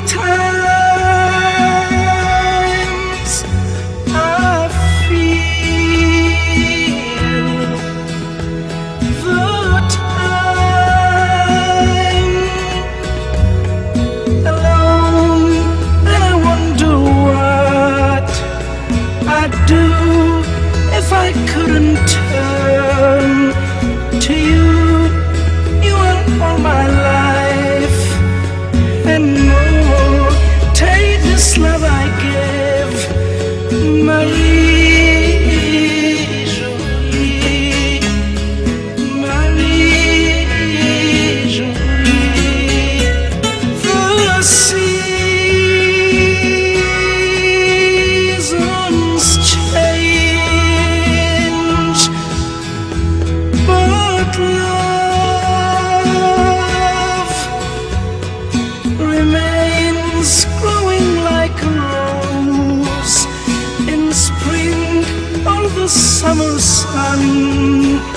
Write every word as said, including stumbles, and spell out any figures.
times I feel the time alone, and I wonder what I'd do if I couldn't turn to you. You are all my life and more. Take this love I give, Marie-Julie, Marie-Julie. The seasons change, but love remains, growing like a rose in spring or the summer sun.